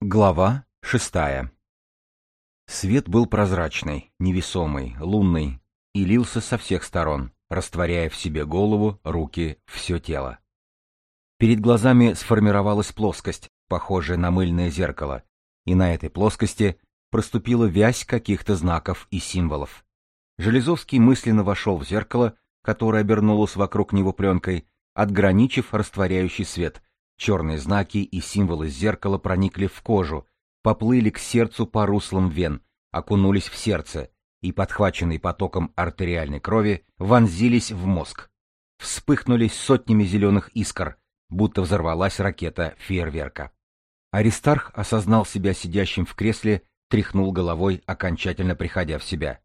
Глава 6. Свет был прозрачный, невесомый, лунный и лился со всех сторон, растворяя в себе голову, руки, все тело. Перед глазами сформировалась плоскость, похожая на мыльное зеркало, и на этой плоскости проступила вязь каких-то знаков и символов. Железовский мысленно вошел в зеркало, которое обернулось вокруг него пленкой, отграничив растворяющий свет. Черные знаки и символы зеркала проникли в кожу, поплыли к сердцу по руслам вен, окунулись в сердце и, подхваченные потоком артериальной крови, вонзились в мозг. Вспыхнули сотнями зеленых искр, будто взорвалась ракета фейерверка. Аристарх осознал себя сидящим в кресле, тряхнул головой, окончательно приходя в себя.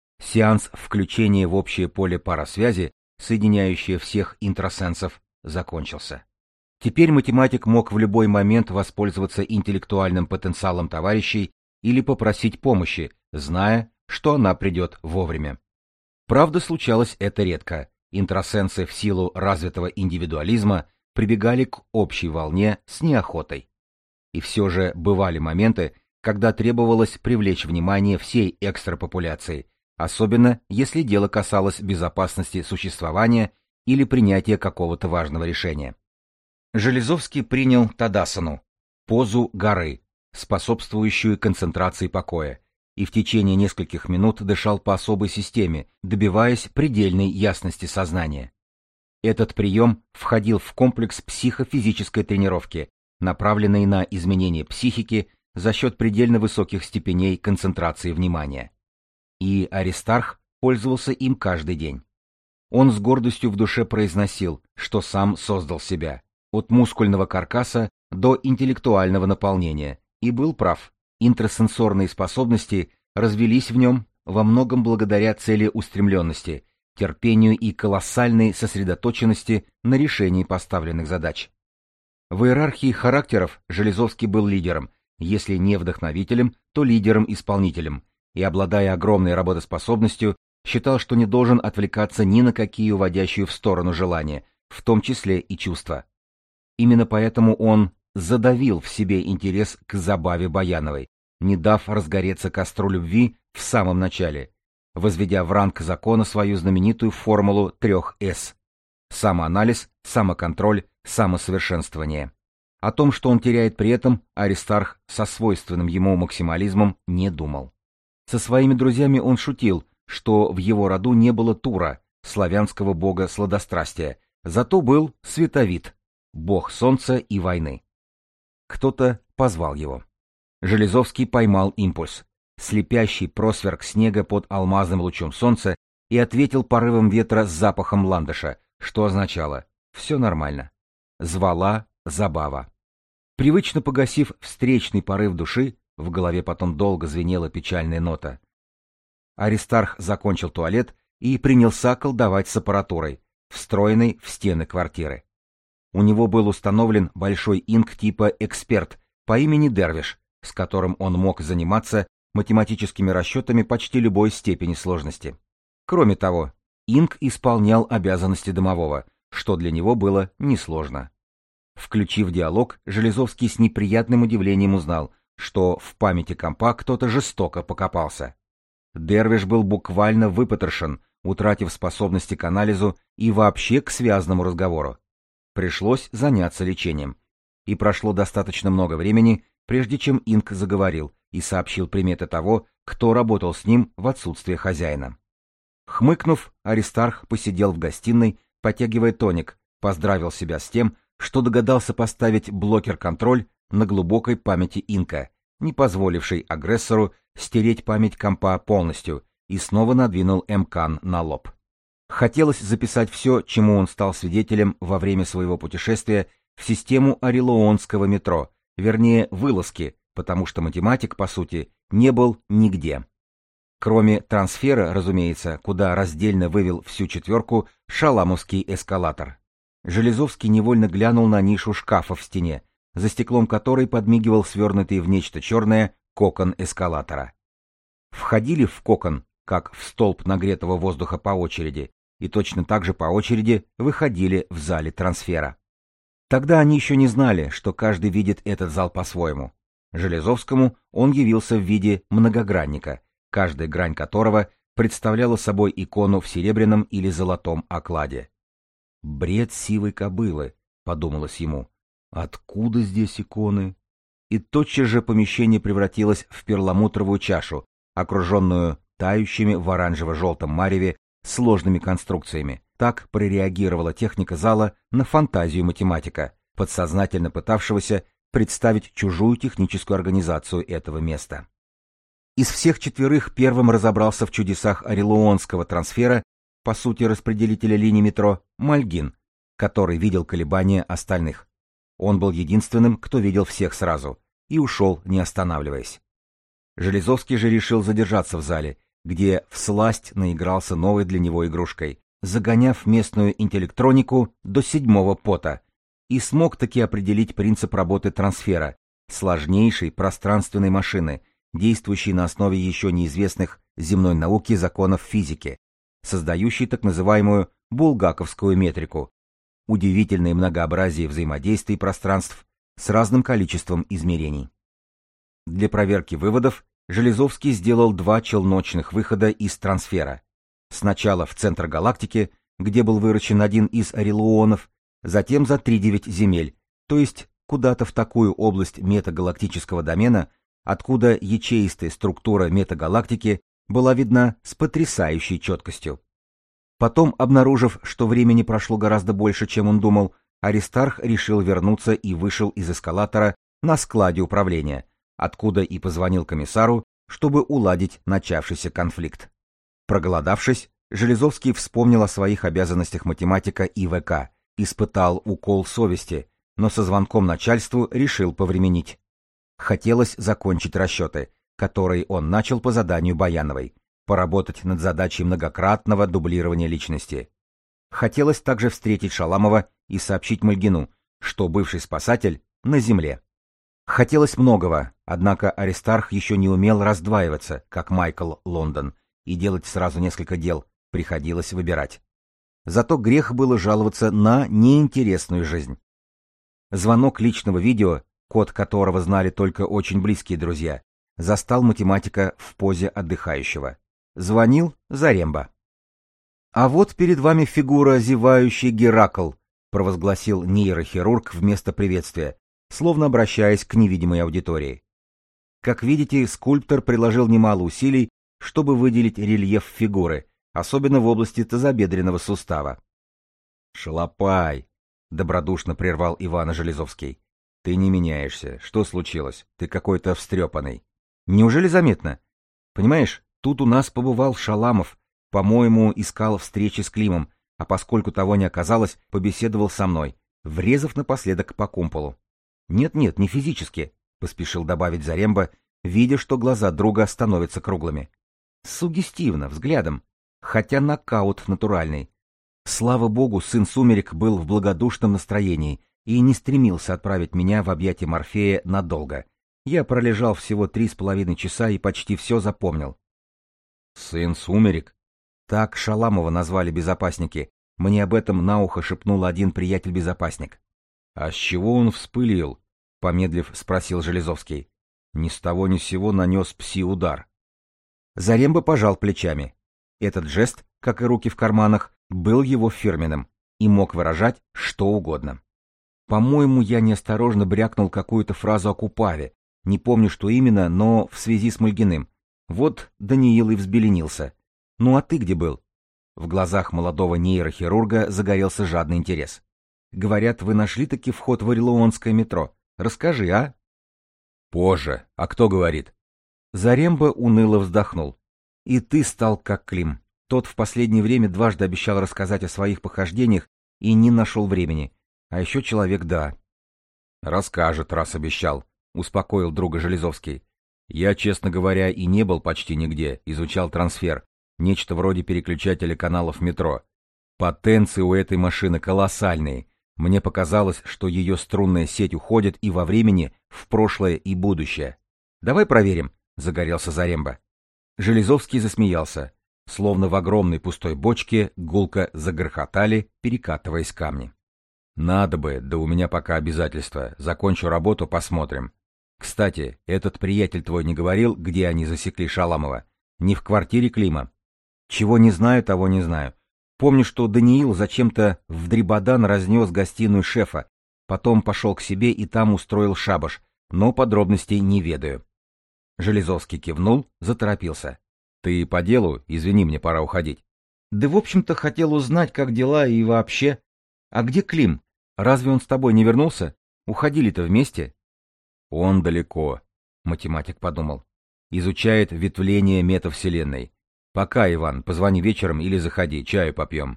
Сеанс включения в общее поле парасвязи, соединяющее всех интрасенсов, закончился. Теперь математик мог в любой момент воспользоваться интеллектуальным потенциалом товарищей или попросить помощи, зная, что она придет вовремя. Правда, случалось это редко. Интрасенсы в силу развитого индивидуализма прибегали к общей волне с неохотой. И все же бывали моменты, когда требовалось привлечь внимание всей экстрапопуляции, особенно если дело касалось безопасности существования или принятия какого-то важного решения. Железовский принял тадасану, позу горы, способствующую концентрации покоя, и в течение нескольких минут дышал по особой системе, добиваясь предельной ясности сознания. Этот прием входил в комплекс психофизической тренировки, направленной на изменение психики за счет предельно высоких степеней концентрации внимания. И Аристарх пользовался им каждый день. Он с гордостью в душе произносил, что сам создал себя, от мускульного каркаса до интеллектуального наполнения, и был прав. Интрасенсорные способности развились в нем во многом благодаря целеустремленности, терпению и колоссальной сосредоточенности на решении поставленных задач. В иерархии характеров Железовский был лидером, если не вдохновителем, то лидером-исполнителем, и, обладая огромной работоспособностью, считал, что не должен отвлекаться ни на какие уводящие в сторону желания, в том числе и чувства. Именно поэтому он задавил в себе интерес к забаве Баяновой, не дав разгореться костру любви в самом начале, возведя в ранг закона свою знаменитую формулу 3С – самоанализ, самоконтроль, самосовершенствование. О том, что он теряет при этом, Аристарх со свойственным ему максимализмом не думал. Со своими друзьями он шутил, что в его роду не было Тура, славянского бога сладострастия, зато был Световид, бог солнца и войны. Кто-то позвал его. Железовский поймал импульс, слепящий просверк снега под алмазным лучом солнца, и ответил порывом ветра с запахом ландыша, что означало «все нормально». Звала забава. Привычно погасив встречный порыв души, в голове потом долго звенела печальная нота. Аристарх закончил туалет и принялся колдовать с аппаратурой, встроенной в стены квартиры. У него был установлен большой инк типа «Эксперт» по имени Дервиш, с которым он мог заниматься математическими расчетами почти любой степени сложности. Кроме того, инк исполнял обязанности домового, что для него было несложно. Включив диалог, Железовский с неприятным удивлением узнал, что в памяти компа кто-то жестоко покопался. Дервиш был буквально выпотрошен, утратив способности к анализу и вообще к связному разговору. Пришлось заняться лечением. И прошло достаточно много времени, прежде чем инк заговорил и сообщил приметы того, кто работал с ним в отсутствие хозяина. Хмыкнув, Аристарх посидел в гостиной, потягивая тоник, поздравил себя с тем, что догадался поставить блокер-контроль на глубокой памяти инка, не позволивший агрессору стереть память компа полностью, и снова надвинул МКАН на лоб. Хотелось записать все, чему он стал свидетелем во время своего путешествия в систему орелоонского метро, вернее, вылазки, потому что математик, по сути, не был нигде. Кроме трансфера, разумеется, куда раздельно вывел всю четверку шаламовский эскалатор. Железовский невольно глянул на нишу шкафа в стене, за стеклом которой подмигивал свернутый в нечто черное кокон эскалатора. Входили в кокон, как в столб нагретого воздуха по очереди, и точно так же по очереди выходили в зале трансфера. Тогда они еще не знали, что каждый видит этот зал по-своему. Железовскому он явился в виде многогранника, каждая грань которого представляла собой икону в серебряном или золотом окладе. «Бред сивой кобылы», — подумалось ему. «Откуда здесь иконы?» И тотчас же помещение превратилось в перламутровую чашу, окруженную тающими в оранжево-желтом мареве сложными конструкциями. Так прореагировала техника зала на фантазию математика, подсознательно пытавшегося представить чужую техническую организацию этого места. Из всех четверых первым разобрался в чудесах орелуонского трансфера, по сути распределителя линий метро, Мальгин, который видел колебания остальных. Он был единственным, кто видел всех сразу, и ушел, не останавливаясь. Железовский же решил задержаться в зале, где всласть наигрался новой для него игрушкой, загоняв местную интеллектронику до седьмого пота, и смог таки определить принцип работы трансфера, сложнейшей пространственной машины, действующей на основе еще неизвестных земной науке законов физики, создающей так называемую булгаковскую метрику, удивительное многообразие взаимодействий пространств с разным количеством измерений. Для проверки выводов Железовский сделал 2 челночных выхода из трансфера. Сначала в центр галактики, где был выращен один из орелуонов, затем за 3-9 земель, то есть куда-то в такую область метагалактического домена, откуда ячеистая структура метагалактики была видна с потрясающей четкостью. Потом, обнаружив, что времени прошло гораздо больше, чем он думал, Аристарх решил вернуться и вышел из эскалатора на складе управления, откуда и позвонил комиссару, чтобы уладить начавшийся конфликт. Проголодавшись, Железовский вспомнил о своих обязанностях математика ИВК, испытал укол совести, но со звонком начальству решил повременить. Хотелось закончить расчеты, которые он начал по заданию Баяновой, поработать над задачей многократного дублирования личности. Хотелось также встретить Шаламова и сообщить Мальгину, что бывший спасатель на земле. Хотелось многого, однако Аристарх еще не умел раздваиваться, как Майкл Лондон, и делать сразу несколько дел, приходилось выбирать. Зато грех было жаловаться на неинтересную жизнь. Звонок личного видео, код которого знали только очень близкие друзья, застал математика в позе отдыхающего. Звонил Заремба. «А вот перед вами фигура, зевающий Геракл», провозгласил нейрохирург вместо приветствия, словно обращаясь к невидимой аудитории. Как видите, скульптор приложил немало усилий, чтобы выделить рельеф фигуры, особенно в области тазобедренного сустава. «Шалопай!» — добродушно прервал Ивана Железовский. «Ты не меняешься. Что случилось? Ты какой-то встрепанный. Неужели заметно? Понимаешь, тут у нас побывал Шаламов. По-моему, искал встречи с Климом, а поскольку того не оказалось, побеседовал со мной, врезав напоследок по кумполу. Нет-нет, не физически», — поспешил добавить Заремба, видя, что глаза друга становятся круглыми. «Суггестивно, взглядом, хотя нокаут натуральный. Слава богу, сын Сумерек был в благодушном настроении и не стремился отправить меня в объятия Морфея надолго. Я пролежал всего 3,5 часа и почти все запомнил». «Сын Сумерек?» Так Шаламова назвали безопасники. Мне об этом на ухо шепнул один приятель-безопасник. «А с чего он вспылил?» — помедлив спросил Железовский. Ни с того ни с сего нанес пси-удар. Заремба пожал плечами. Этот жест, как и руки в карманах, был его фирменным и мог выражать что угодно. По-моему, я неосторожно брякнул какую-то фразу о Купаве. Не помню, что именно, но в связи с Мальгиным. Вот Даниил и взбеленился. «Ну а ты где был?» В глазах молодого нейрохирурга загорелся жадный интерес. «Говорят, вы нашли-таки вход в Орелуонское метро. Расскажи, а?» «Позже. А кто говорит?» Заремба уныло вздохнул. «И ты стал как Клим. Тот в последнее время дважды обещал рассказать о своих похождениях и не нашел времени. А еще человек, да». «Расскажет, раз обещал», — успокоил друга Железовский. «Я, честно говоря, и не был почти нигде, изучал трансфер. Нечто вроде переключателя каналов метро. Потенции у этой машины колоссальные. Мне показалось, что ее струнная сеть уходит и во времени, в прошлое и будущее. Давай проверим», — загорелся Заремба. Железовский засмеялся. Словно в огромной пустой бочке гулко загрохотали, перекатываясь камни. «Надо бы, да у меня пока обязательства. Закончу работу, посмотрим». Кстати, этот приятель твой не говорил, где они засекли Шаламова? Не в квартире Клима? Чего не знаю, того не знаю. Помню, что Даниил зачем-то в дребодан разнес гостиную шефа, потом пошел к себе и там устроил шабаш, но подробностей не ведаю. Железовский кивнул, заторопился. Ты по делу? Извини, мне пора уходить. Да, в общем-то, хотел узнать, как дела и вообще. А где Клим? Разве он с тобой не вернулся? Уходили-то вместе? Он далеко, математик подумал. Изучает ветвление метавселенной. Пока, Иван, позвони вечером или заходи, чаю попьем.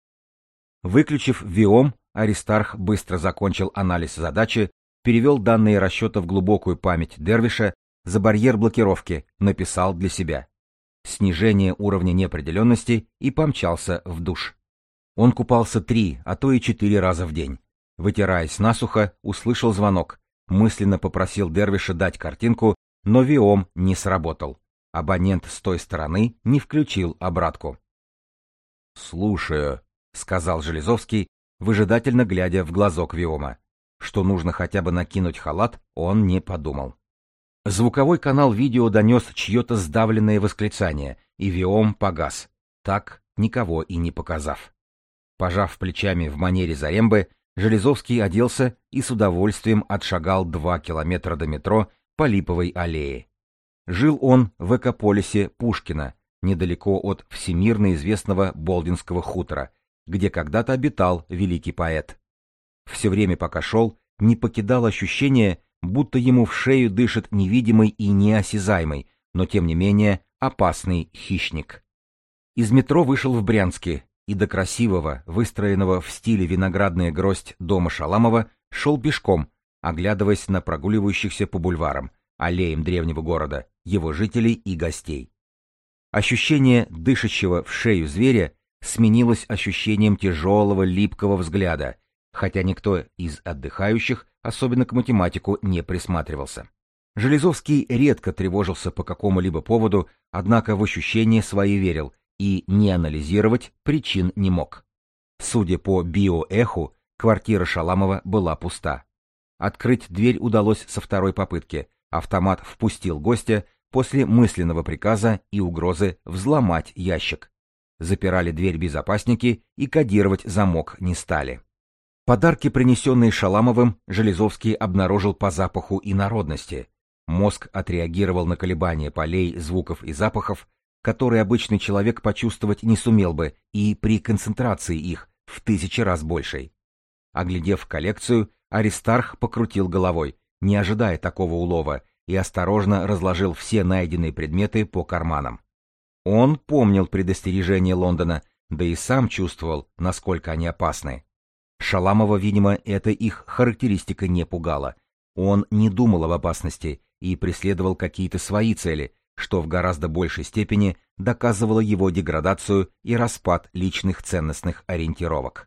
Выключив Виом, Аристарх быстро закончил анализ задачи, перевел данные расчета в глубокую память Дервиша, за барьер блокировки, написал для себя. Снижение уровня неопределенности и помчался в душ. Он купался 3, а то и 4 раза в день. Вытираясь насухо, услышал звонок, мысленно попросил Дервиша дать картинку, но Виом не сработал. Абонент с той стороны не включил обратку. «Слушаю», — сказал Железовский, выжидательно глядя в глазок Виома. Что нужно хотя бы накинуть халат, он не подумал. Звуковой канал видео донес чье-то сдавленное восклицание, и Виом погас, так никого и не показав. Пожав плечами в манере Зарембы, Железовский оделся и с удовольствием отшагал 2 километра до метро по Липовой аллее. Жил он в экополисе Пушкино, недалеко от всемирно известного Болдинского хутора, где когда-то обитал великий поэт. Все время, пока шел, не покидало ощущение, будто ему в шею дышит невидимый и неосязаемый, но тем не менее опасный хищник. Из метро вышел в Брянске и до красивого, выстроенного в стиле виноградная гроздь дома Шаламова шел пешком, оглядываясь на прогуливающихся по бульварам, аллеям древнего города, его жителей и гостей. Ощущение дышащего в шею зверя сменилось ощущением тяжелого липкого взгляда, хотя никто из отдыхающих, особенно к математику, не присматривался. Железовский редко тревожился по какому-либо поводу, однако в ощущения свои верил и не анализировать причин не мог. Судя по биоэху, квартира Шаламова была пуста. Открыть дверь удалось со второй попытки. Автомат впустил гостя после мысленного приказа и угрозы взломать ящик. Запирали дверь безопасники и кодировать замок не стали. Подарки, принесенные Шаламовым, Железовский обнаружил по запаху инородности. Мозг отреагировал на колебания полей, звуков и запахов, которые обычный человек почувствовать не сумел бы и при концентрации их в 1000 раз большей. Оглядев коллекцию, Аристарх покрутил головой, не ожидая такого улова, и осторожно разложил все найденные предметы по карманам. Он помнил предостережение Лондона, да и сам чувствовал, насколько они опасны. Шаламова, видимо, эта их характеристика не пугала. Он не думал об опасности и преследовал какие-то свои цели, что в гораздо большей степени доказывало его деградацию и распад личных ценностных ориентировок.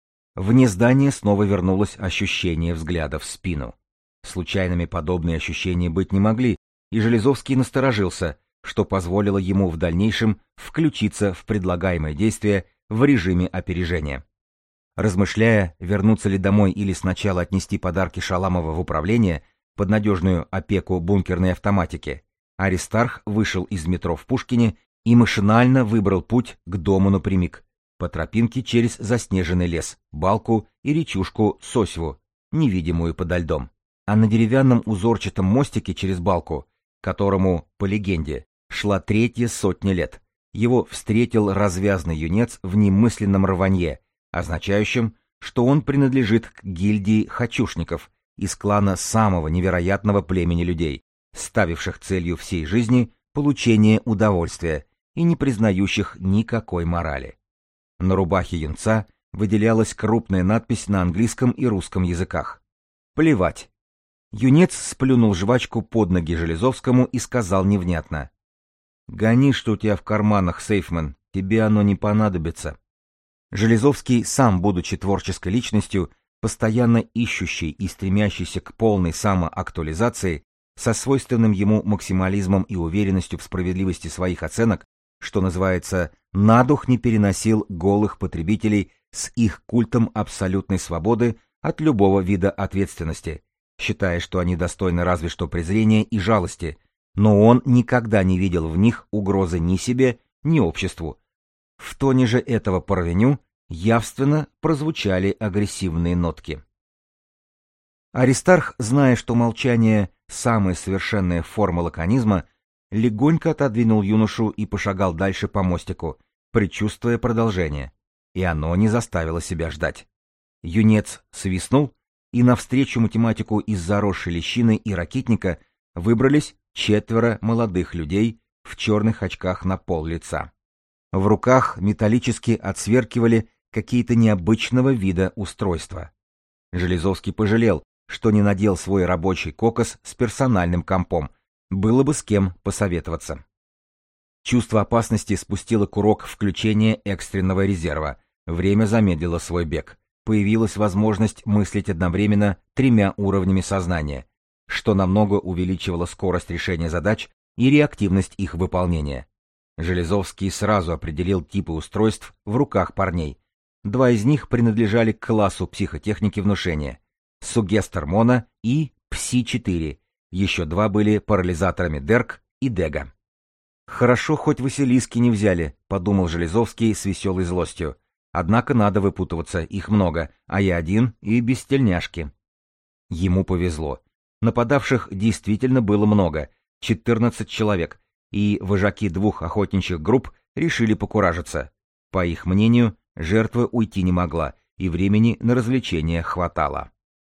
Вне здания снова вернулось ощущение взгляда в спину. Случайными подобные ощущения быть не могли, и Железовский насторожился, что позволило ему в дальнейшем включиться в предлагаемое действие в режиме опережения. Размышляя, вернуться ли домой или сначала отнести подарки Шаламова в управление под надежную опеку бункерной автоматики, Аристарх вышел из метро в Пушкине и машинально выбрал путь к дому напрямик, по тропинке через заснеженный лес, балку и речушку Сосьву, невидимую подо льдом. А на деревянном узорчатом мостике через балку, которому, по легенде, шла 3-я сотня лет, его встретил развязный юнец в немысленном рванье, означающем, что он принадлежит к гильдии хачушников из клана самого невероятного племени людей, ставивших целью всей жизни получение удовольствия и не признающих никакой морали. На рубахе юнца выделялась крупная надпись на английском и русском языках. «Плевать». Юнец сплюнул жвачку под ноги Железовскому и сказал невнятно: «Гони, что у тебя в карманах, Сейфман, тебе оно не понадобится». Железовский, сам будучи творческой личностью, постоянно ищущий и стремящийся к полной самоактуализации, со свойственным ему максимализмом и уверенностью в справедливости своих оценок, что называется, на дух не переносил голых потребителей с их культом абсолютной свободы от любого вида ответственности считая, что они достойны разве что презрения и жалости, но он никогда не видел в них угрозы ни себе, ни обществу. В тоне же этого парвеню явственно прозвучали агрессивные нотки. Аристарх, зная, что молчание — самая совершенная форма лаконизма, легонько отодвинул юношу и пошагал дальше по мостику, предчувствуя продолжение, и оно не заставило себя ждать. Юнец свистнул, и навстречу математику из заросшей лещины и ракитника выбрались 4 молодых людей в черных очках на пол лица. В руках металлически отсверкивали какие-то необычного вида устройства. Железовский пожалел, что не надел свой рабочий кокос с персональным компом, было бы с кем посоветоваться. Чувство опасности спустило курок включения экстренного резерва, время замедлило свой бег. Появилась возможность мыслить одновременно 3 уровнями сознания, что намного увеличивало скорость решения задач и реактивность их выполнения. Железовский сразу определил типы устройств в руках парней. 2 из них принадлежали к классу психотехники внушения — Сугестер Мона и Пси-4, еще 2 были парализаторами Дерк и Дега. «Хорошо, хоть Василиски не взяли», — подумал Железовский с веселой злостью. «Однако надо выпутываться, их много, а я один и без тельняшки». Ему повезло. Нападавших действительно было много, 14 человек, и вожаки 2 охотничьих групп решили покуражиться. По их мнению, жертва уйти не могла, и времени на развлечения хватало.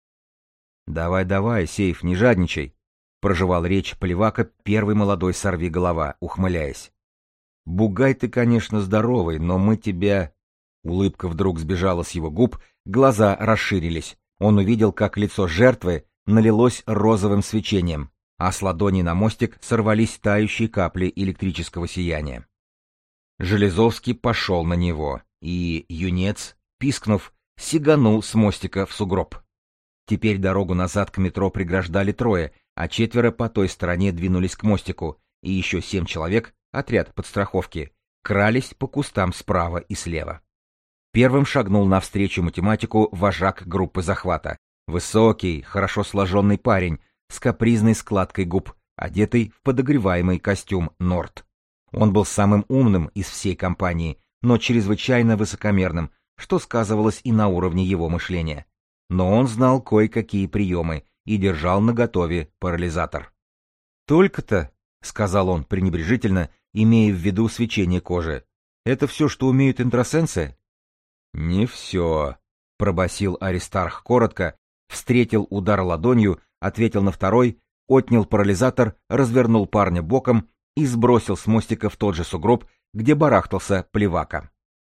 «Давай, Сейф, не жадничай», — прожевал речь Плевака, первый молодой сорвиголова, ухмыляясь. «Бугай ты, конечно, здоровый, но мы тебя...» Улыбка вдруг сбежала с его губ, глаза расширились. Он увидел, как лицо жертвы налилось розовым свечением, а с ладони на мостик сорвались тающие капли электрического сияния. Железовский пошел на него, и юнец, пискнув, сиганул с мостика в сугроб. Теперь дорогу назад к метро преграждали 3, а 4 по той стороне двинулись к мостику, и еще 7 человек, отряд подстраховки, крались по кустам справа и слева. Первым шагнул навстречу математику вожак группы захвата. Высокий, хорошо сложенный парень с капризной складкой губ, одетый в подогреваемый костюм Норд. Он был самым умным из всей компании, но чрезвычайно высокомерным, что сказывалось и на уровне его мышления. Но он знал кое-какие приемы и держал наготове парализатор. «Только-то», — сказал он пренебрежительно, имея в виду свечение кожи, — «это все, что умеют интросенсы?» «Не все», — пробасил Аристарх коротко, встретил удар ладонью, ответил на второй, отнял парализатор, развернул парня боком и сбросил с мостика в тот же сугроб, где барахтался Плевака.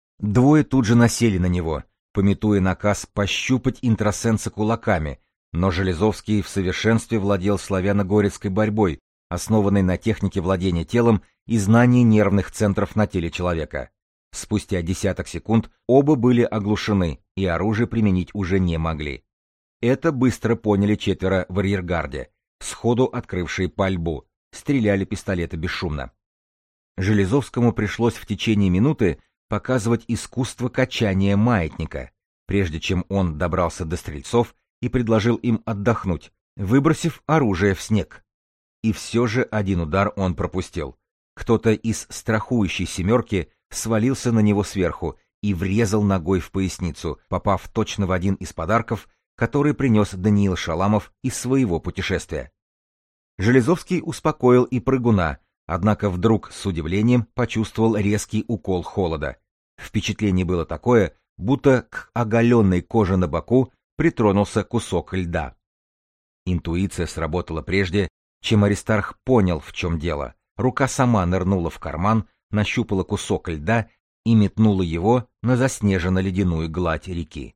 2 тут же насели на него, памятуя наказ пощупать интросенса кулаками, но Железовский в совершенстве владел славяно-горецкой борьбой, основанной на технике владения телом и знании нервных центров на теле человека. Спустя десяток секунд оба были оглушены и оружие применить уже не могли. Это быстро поняли 4 в арьергарде, сходу открывшие пальбу, стреляли пистолеты бесшумно. Железовскому пришлось в течение минуты показывать искусство качания маятника, прежде чем он добрался до стрельцов и предложил им отдохнуть, выбросив оружие в снег. И все же один удар он пропустил. Кто-то из страхующей 7 свалился на него сверху и врезал ногой в поясницу, попав точно в один из подарков, который принес Даниил Шаламов из своего путешествия. Железовский успокоил и прыгуна, однако вдруг с удивлением почувствовал резкий укол холода. Впечатление было такое, будто к оголенной коже на боку притронулся кусок льда. Интуиция сработала прежде, чем Аристарх понял, в чем дело. Рука сама нырнула в карман, нащупала кусок льда и метнула его на заснеженно-ледяную гладь реки.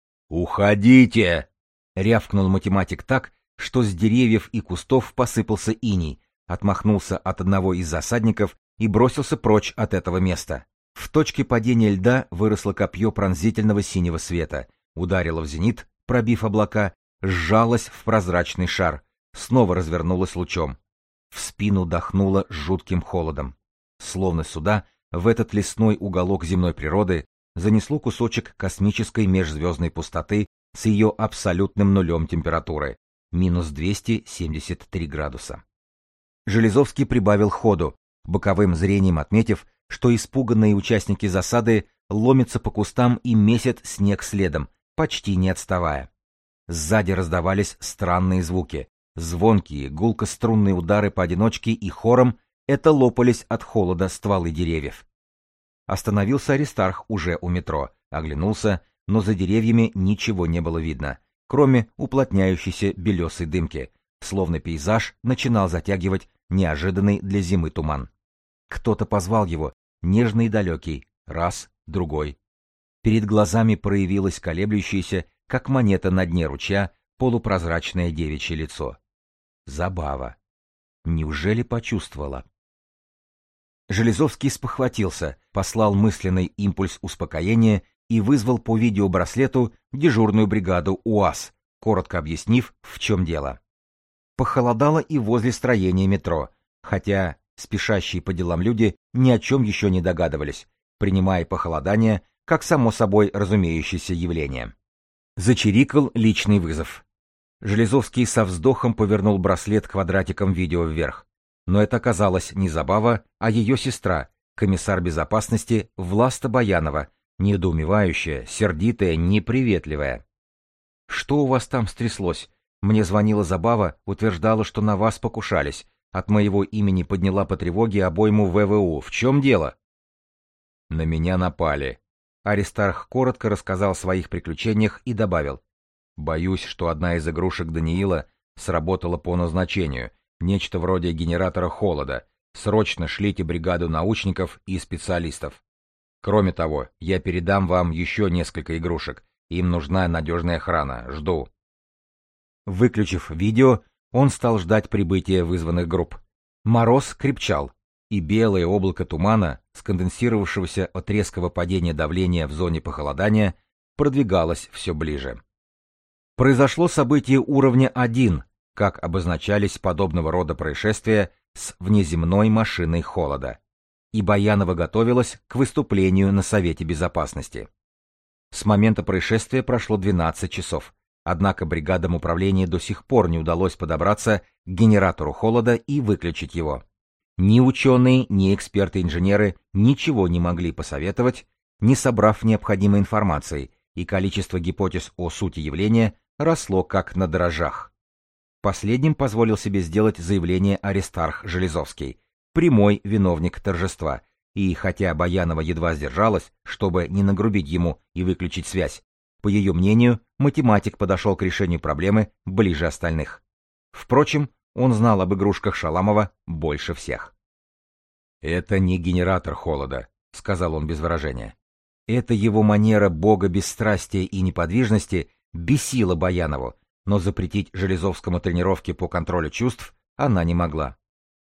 «Уходите!» — рявкнул математик так, что с деревьев и кустов посыпался иней, отмахнулся от одного из засадников и бросился прочь от этого места. В точке падения льда выросло копье пронзительного синего света, ударило в зенит, пробив облака, сжалось в прозрачный шар, снова развернулось лучом. В спину дохнуло жутким холодом. Словно сюда, в этот лесной уголок земной природы, занесло кусочек космической межзвездной пустоты с ее абсолютным нулем температуры, минус 273 градуса. Железовский прибавил ходу, боковым зрением отметив, что испуганные участники засады ломятся по кустам и месят снег следом, почти не отставая. Сзади раздавались странные звуки. Звонкие, гулко-струнные удары поодиночке и хором — это лопались от холода стволы деревьев. Остановился Аристарх уже у метро, оглянулся, но за деревьями ничего не было видно, кроме уплотняющейся белесой дымки, словно пейзаж начинал затягивать неожиданный для зимы туман. Кто-то позвал его, нежный и далекий, раз, другой. Перед глазами проявилось колеблющееся, как монета на дне ручья, полупрозрачное девичье лицо. Забава. Неужели почувствовала? Железовский спохватился, послал мысленный импульс успокоения и вызвал по видеобраслету дежурную бригаду УАЗ, коротко объяснив, в чем дело. Похолодало и возле строения метро, хотя спешащие по делам люди ни о чем еще не догадывались, принимая похолодание как само собой разумеющееся явление. Зачирикал личный вызов. Железовский со вздохом повернул браслет квадратиком видео вверх. Но это оказалась не Забава, а ее сестра, комиссар безопасности Власта Баянова, недоумевающая, сердитая, неприветливая. «Что у вас там стряслось? Мне звонила Забава, утверждала, что на вас покушались. От моего имени подняла по тревоге обойму ВВУ. В чем дело?» «На меня напали». Аристарх коротко рассказал о своих приключениях и добавил. «Боюсь, что одна из игрушек Даниила сработала по назначению, нечто вроде генератора холода. Срочно шлите бригаду научников и специалистов. Кроме того, я передам вам еще несколько игрушек. Им нужна надежная охрана. Жду». Выключив видео, он стал ждать прибытия вызванных групп. Мороз крепчал, и белое облако тумана, сконденсировавшегося от резкого падения давления в зоне похолодания, продвигалось все ближе. Произошло событие уровня 1, как обозначались подобного рода происшествия с внеземной машиной холода, и Баянова готовилась к выступлению на Совете Безопасности. С момента происшествия прошло 12 часов, однако бригадам управления до сих пор не удалось подобраться к генератору холода и выключить его. Ни ученые, ни эксперты-инженеры ничего не могли посоветовать, не собрав необходимой информации, и количество гипотез о сути явления росло как на дрожжах. Последним позволил себе сделать заявление Аристарх Железовский, прямой виновник торжества, и хотя Баянова едва сдержалась, чтобы не нагрубить ему и выключить связь, по ее мнению, математик подошел к решению проблемы ближе остальных. Впрочем, он знал об игрушках Шаламова больше всех. «Это не генератор холода», — сказал он без выражения. Эта его манера бога бесстрастия и неподвижности бесила Баянову, но запретить Железовскому тренировки по контролю чувств она не могла.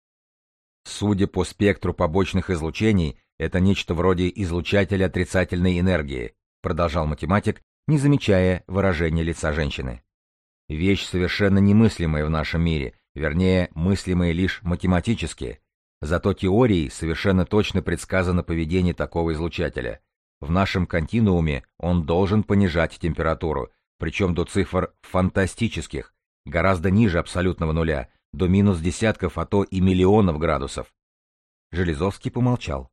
«Судя по спектру побочных излучений, это нечто вроде излучателя отрицательной энергии», — продолжал математик, не замечая выражения лица женщины. «Вещь совершенно немыслимая в нашем мире, вернее, мыслимая лишь математически. Зато теорией совершенно точно предсказано поведение такого излучателя. В нашем континууме он должен понижать температуру, причем до цифр фантастических, гораздо ниже абсолютного нуля, до минус десятков, а то и миллионов градусов». Железовский помолчал.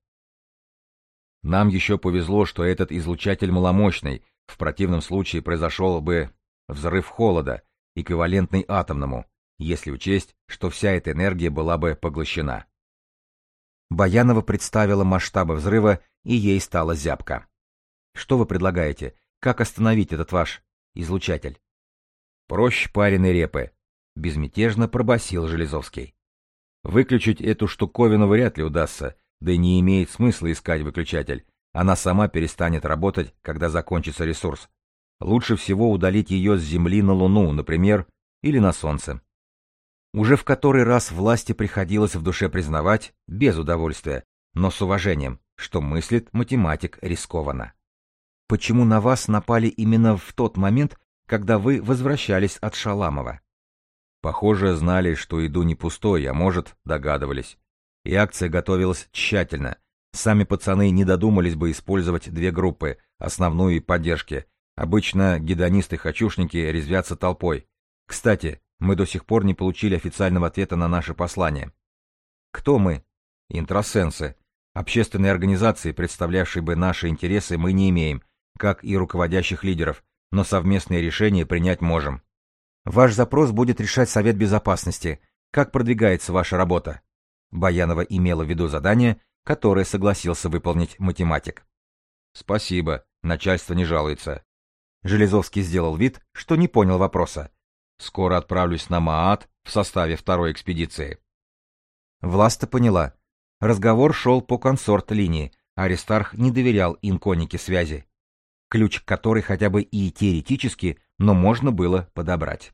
«Нам еще повезло, что этот излучатель маломощный, в противном случае произошел бы взрыв холода, эквивалентный атомному, если учесть, что вся эта энергия была бы поглощена». Баянова представила масштабы взрыва, и ей стало зябко. «Что вы предлагаете? Как остановить этот ваш излучатель?» «Проще пареной репы», — безмятежно пробасил Железовский. «Выключить эту штуковину вряд ли удастся, да и не имеет смысла искать выключатель. Она сама перестанет работать, когда закончится ресурс. Лучше всего удалить ее с Земли на Луну, например, или на Солнце». Уже в который раз власти приходилось в душе признавать, без удовольствия, но с уважением, что мыслит математик рискованно. «Почему на вас напали именно в тот момент, когда вы возвращались от Шаламова?» «Похоже, знали, что иду не пустой, а может, догадывались. И акция готовилась тщательно. Сами пацаны не додумались бы использовать две группы, основную и поддержки. Обычно гедонисты-хочушники резвятся толпой. Кстати, Мы до сих пор не получили официального ответа на наше послание. Кто мы? Интросенсы. Общественной организации, представлявшей бы наши интересы, мы не имеем, как и руководящих лидеров, но совместные решения принять можем. Ваш запрос будет решать Совет Безопасности. Как продвигается ваша работа? Баянова имела в виду задание, которое согласился выполнить математик. Спасибо, начальство не жалуется. Железовский сделал вид, что не понял вопроса. Скоро отправлюсь на Маат в составе второй экспедиции. Власта поняла. Разговор шел по консорт-линии. Аристарх не доверял инконике связи, ключ к которой хотя бы и теоретически, но можно было подобрать.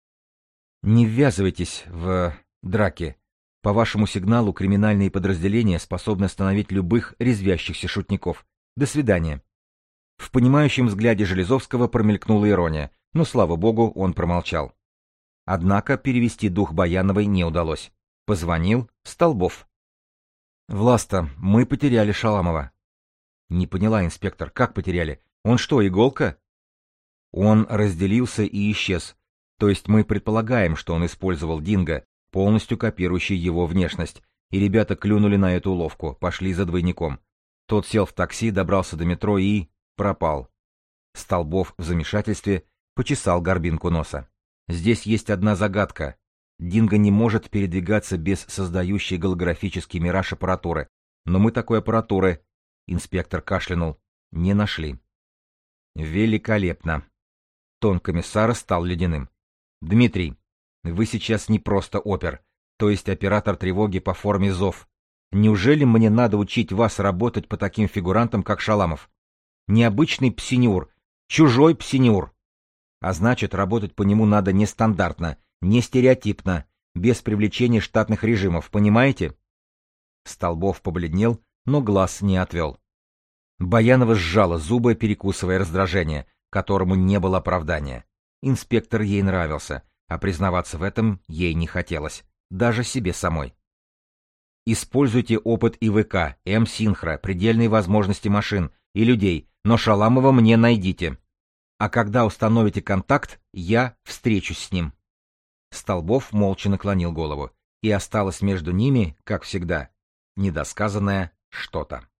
Не ввязывайтесь в драки. По вашему сигналу криминальные подразделения способны остановить любых резвящихся шутников. До свидания. В понимающем взгляде Железовского промелькнула ирония, но, слава богу, он промолчал. Однако перевести дух Баяновой не удалось. Позвонил Столбов. «Власта, мы потеряли Шаламова». «Не поняла, инспектор, как потеряли? Он что, иголка?» «Он разделился и исчез. То есть мы предполагаем, что он использовал Динго, полностью копирующий его внешность, и ребята клюнули на эту уловку, пошли за двойником. Тот сел в такси, добрался до метро и... пропал». Столбов в замешательстве почесал горбинку носа. «Здесь есть одна загадка. Динго не может передвигаться без создающей голографический мираж аппаратуры. Но мы такой аппаратуры, инспектор кашлянул, не нашли». «Великолепно». Тон комиссара стал ледяным. «Дмитрий, вы сейчас не просто опер, то есть оператор тревоги по форме ЗОВ. Неужели мне надо учить вас работать по таким фигурантам, как Шаламов? Необычный псинюр, чужой псинюр. А значит, работать по нему надо нестандартно, не стереотипно, без привлечения штатных режимов, понимаете?» Столбов побледнел, но глаз не отвел. Баянова сжала зубы, перекусывая раздражение, которому не было оправдания. Инспектор ей нравился, а признаваться в этом ей не хотелось, даже себе самой. «Используйте опыт ИВК, М-Синхро, предельные возможности машин и людей, но Шаламова мне найдите. А когда установите контакт, я встречусь с ним». Столбов молча наклонил голову, и осталось между ними, как всегда, недосказанное что-то.